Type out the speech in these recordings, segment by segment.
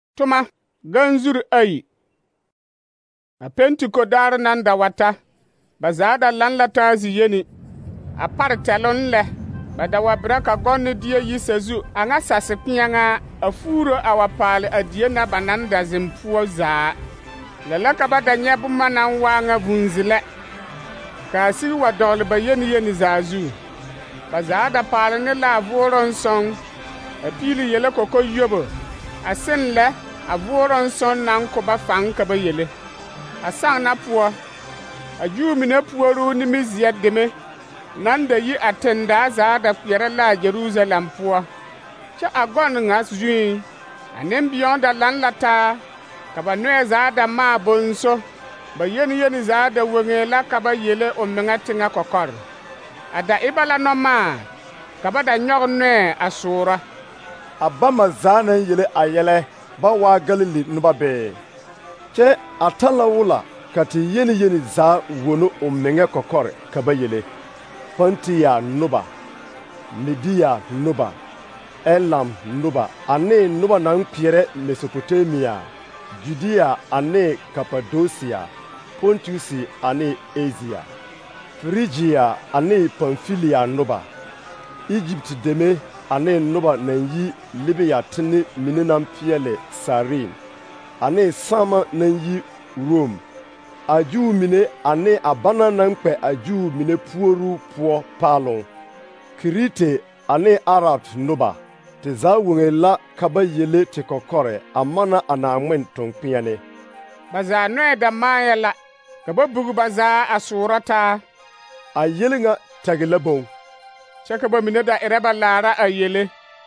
Tuma ganzur ai a pentiko dar nan da wata ba za da lanlata ziyeni a par telon le ba da wabra ka gonni die yisezu anga saseknyanga a furo awapale a die na bananda zimpuo za lala ka ba da nyabu manan wanga bunzile ka si wa dol ba yeni zazu ba za da pale ne la voron son a pili yele koko yobo a sen le a voron son nan ko ba fang ka ba yele a sang na puo a jumine puoru ni mizia deme nan da yi atenda za da kuyere la Jerusalem puo cha agon ngas juin anem biyon da lan lata ka ba nwe za da ma bonso ba yeni za da wenge la ka ba yele o menga tinga kokor ada ibala no ma ka ba da nyor nwe asura abama zanen yele ayele ba wa Galili nuba be che atala wula kati yeni za wono o menga kokor ka ba yele Pontia nuba Media nuba Elam nuba ane nuba nan piere Mesopotamia Judea ane Cappadocia Pontusi ane Asia Phrygia ane Pamphylia nuba Egypt deme ane nuba nanyi Libya tini mininan piele Sarin ane sama nanyi Rome aju mine ane abana nankpe aju mine puoru puo palon Krite ane Arab nuba te za wenge la kaba yele te kokore amana anamwen tonkpiane baza noe da maya la kaba bugu baza asurata a yelinga tagelabon chaka ba mine da ireba lara a yele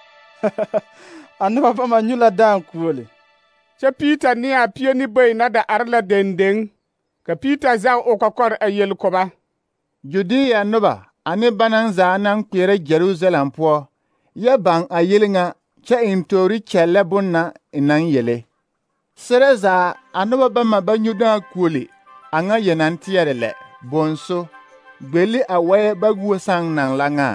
anuba pa manyula dan kuole cha Peter ni a pie ni bai na da arla dendeng ka Peter za o kokor a yel koba Judea nuba ane banan za nan kpere Jerusalem puo ya bang a yelinga cha intori chelle bunna inan yele sereza anuba ba ma banyuda kuole anga yenan tiere le bonso gbeli awe baguo sang nang langa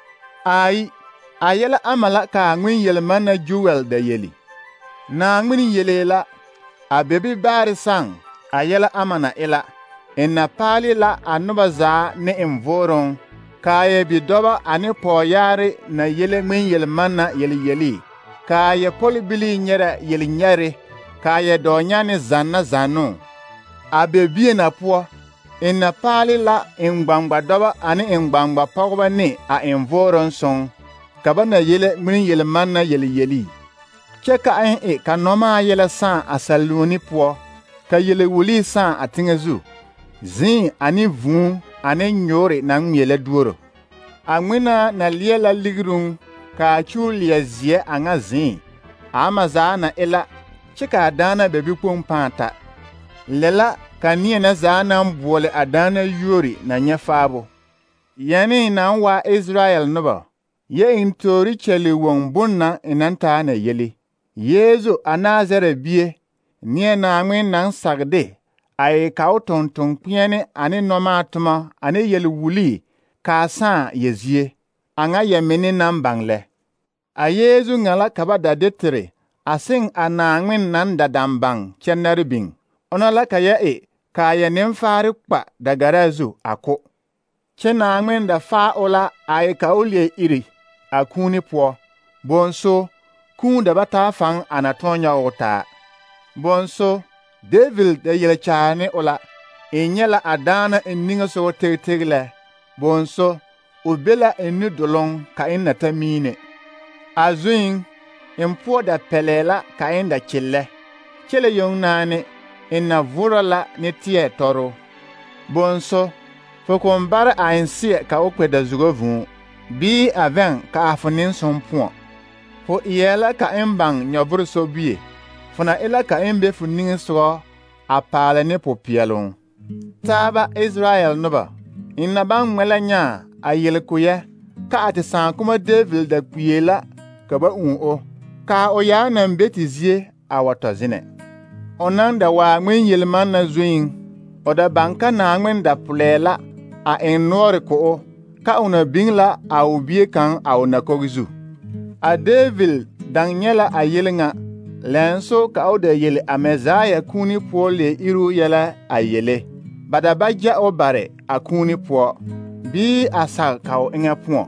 ai ayela amala ka ngwin yelmana Joel da yeli na ngwin yelela abebi bari sang ayela amana ila inna pali la anuba za ne envoron kaye bidoba ane poyare na yele ngwin yelmana yeli kaye polibili nyera yeli nyare kaye donyane zanna zanu abebi na puo inna pali la engbangba doba ane engbangba pogba ne a envoron son kaba na yele ngwin yelmana yeli cheka en ka noma yele san asaluni puo ka yele wuli san atingezu zin ani vun ani nyore na ngele duoro angwina na liela ligrung ka chulia zie anga zin amaza na ela chika adana bebi panta lela kanie na zana mbole adana yori na nyafabo yani na wa Israel nuba ye intori cheli won bunna inanta na yeli Yezu anazare bie nie na ngwen nan sagde ay kaw tonton piene ani nomatuma ani yel wuli ka san yezie anga yemeni nan bangle a Yezu ngala kaba da detre asin ana ngwen nan da dambang chenarbing onala kaya kaya nemfari kpa da garazu ako chena ngwen da fa ola ay kaulie iri akuni po bonso kun da bata fang anatonya ota bonso David da yele chane ola enyela adana eninga so tegle bonso ubela enu dolong ka inna tamine azuin empo da pelela ka inda chele yongnane inna vurala ne tie toro bonso fokombara ainsi ka okwe da zugovun bi aven ka afunin sonpon fo iyela ka embang nyobur so bie funa ila ka embe funin so a paale ne popielon taba Israel nuba inna bang melanya a yelkuye ka ati san kuma David da kuyela ka ba o ka o ya nan betizie a watozine onan da wa ngwen yelman na zuin o da banka na ngwen da pulela a enore ko ka una bingla a ubie kan a una kogzu a David danyela a yelinga lɛnso ka o da yele a Mɛsaaya kũuni poɔ le iru yɛlɛ a yele. Ba da ba gya o bare a kũuni poɔ, bii a sag ka o eŋɛ poɔ.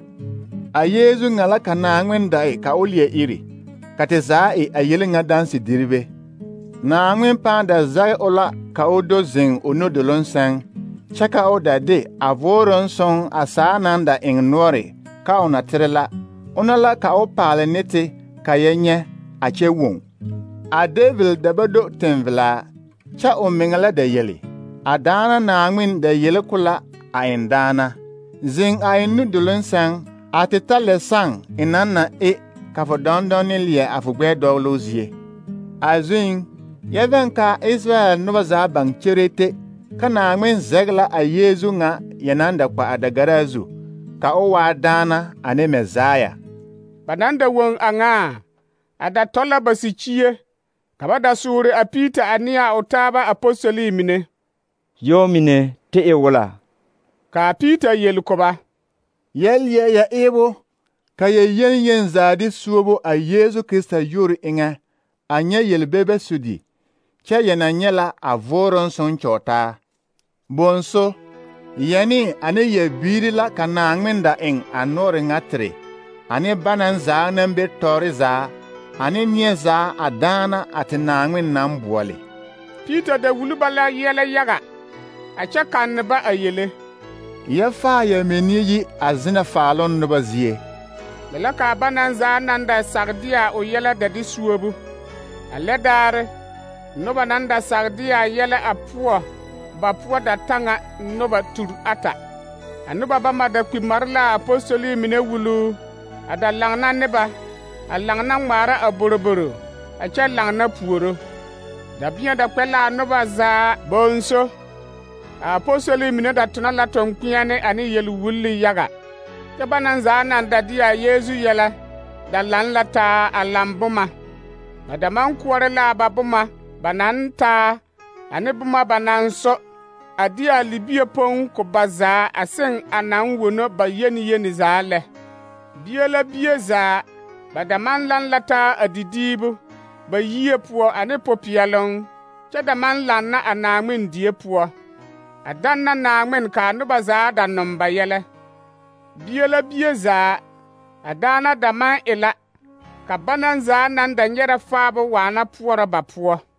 A Yeezu ŋa la ka Naaŋmen da e ka o leɛ iri, ka te zaa e a yele ŋa danse diribe. Naaŋmen pãã da zage o la ka o do zeŋ o nudoloŋ sɛŋ, kyɛ ka o da de a vooroŋ sõng a saa naŋ da eŋ noɔre ka o na tere la, ona la ka o paale ne te ka yɛ nyɛ a kyɛ woŋ. A Devil da ba do tenvelaa, kyɛ o meŋa la da yele. A daana Naaŋmen da yele ko la a eŋ daana. Zeŋ a eŋ nudoloŋ sɛŋ, a te ta lɛ saŋ e naŋ na e ka fo dɔndɔn ne leɛ a fo gbɛɛ dɔgeloo zie. A zuiŋ, yɛ vɛŋ ka Israɛl noba zaa baŋ kyerete ka Naaŋmen zɛge la a Yeezu ŋa yɛ naŋ da kpa a dagaraa zu, ka o waa daana ane Mɛsaaya. Ba naŋ da woŋ a ŋa, a da tɔ la ba sikyie, ka ba da soore a Piita ane a o taaba apostoli mine. Yɔ mine te e wula. Ka Piita yel ko ba: Yɛleɛ ya eebo, ka ya yen zaa de suobo a Yeezu Krista yori eŋɛ, a nyɛ yelbebe sudi, kyɛ yɛ na nyɛ la a vooroŋ sõng kyɔɔtaa. Bonso, yɛne ane ya biiri la ka Naaŋmen da eŋ a noore ŋa tere, ane banaŋ zaa naŋ be tɔɔre zaa, ane neɛ zaa a daana a te Naaŋmen naŋ boɔle. Piita da wuli ba la yɛlɛ yaga, a kyɛ kanne ba a yele. Yɛ faa ya meni yi a zenɛ faaloŋ noba zie. Lɛ la ka banaŋ zaa naŋ da sag de a o yɛlɛ da de suobu. A lɛ daare, noba naŋ da sag de a yɛlɛ a poɔ, ba poɔ da taŋa noba turi ata. A noba bama da kpi mare la a apostoli mine wuluu, a da laŋna ne ba, a laŋna ŋmaara a boroboro, a kyɛ laŋna puoro. Dabeɛ da kpɛ la a noba zaa bonso. A apostoli mine da tona la tɔŋkpeɛne ane yelwulli yaga. Kyɛ banaŋ zaa naŋ da de a Yeezu yɛlɛ da laŋ la taa a laŋ boma. Ba da maŋ koɔre la ba boma ba naŋ taa ane boma ba naŋ so, a de a libie poŋ ko ba zaa a seŋ a naŋ wono ba yeni zaa lɛ. Bie la bie zaa, ba da maŋ laŋ la taa a didiibu, ba yie poɔ ane popeɛloŋ, kyɛ da maŋ laŋna a Naaŋmen die poɔ. A danna Naaŋmen ka a noba zaa da nom ba yɛlɛ. Bie la bie zaa, a daana da maŋ e la ka banaŋ zaa naŋ da nyɛrɛ faabo waana poɔrɔ ba poɔ.